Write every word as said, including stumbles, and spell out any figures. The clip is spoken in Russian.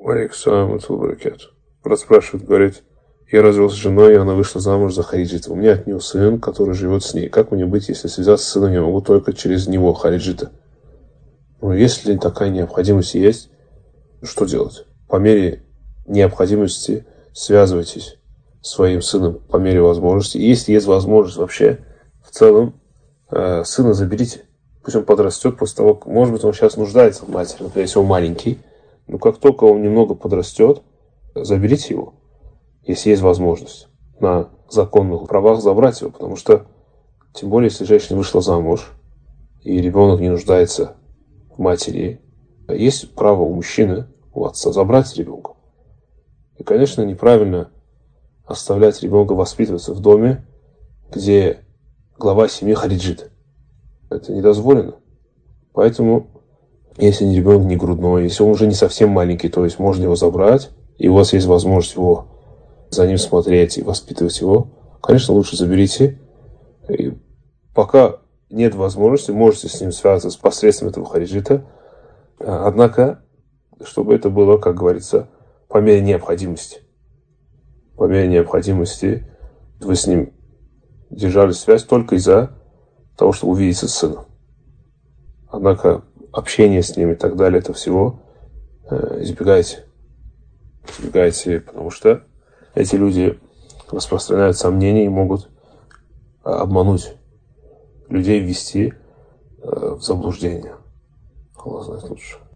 Алейкум салам ва баракатух. Брат спрашивает, говорит, я развелся с женой, и она вышла замуж за хариджита. У меня от нее сын, который живет с ней. Как мне быть, если связаться с сыном я могу только через него, хариджита? Ну, если такая необходимость есть, что делать? По мере необходимости связывайтесь с своим сыном по мере возможности. И если есть возможность вообще, в целом, э, сына заберите. Пусть он подрастет после того, как, может быть, он сейчас нуждается в матери, например, если он маленький. Но как только он немного подрастет, заберите его, если есть возможность, на законных правах забрать его. Потому что, тем более, если женщина вышла замуж, и ребенок не нуждается в матери, есть право у мужчины, у отца, забрать ребенка. И, конечно, неправильно оставлять ребенка воспитываться в доме, где глава семьи хариджит. Это недозволено. Поэтому, если ребенок не грудной, если он уже не совсем маленький, то есть можно его забрать, и у вас есть возможность его за ним смотреть и воспитывать его, конечно, лучше заберите. И пока нет возможности, можете с ним связываться посредством этого хариджита. Однако, чтобы это было, как говорится, по мере необходимости. По мере необходимости вы с ним держали связь только из-за того, чтобы увидеться с сыном. Однако общение с ним и так далее, это всего э, избегайте. Избегайте, потому что эти люди распространяют сомнения и могут э, обмануть людей, ввести э, в заблуждение. Аллах знает лучше.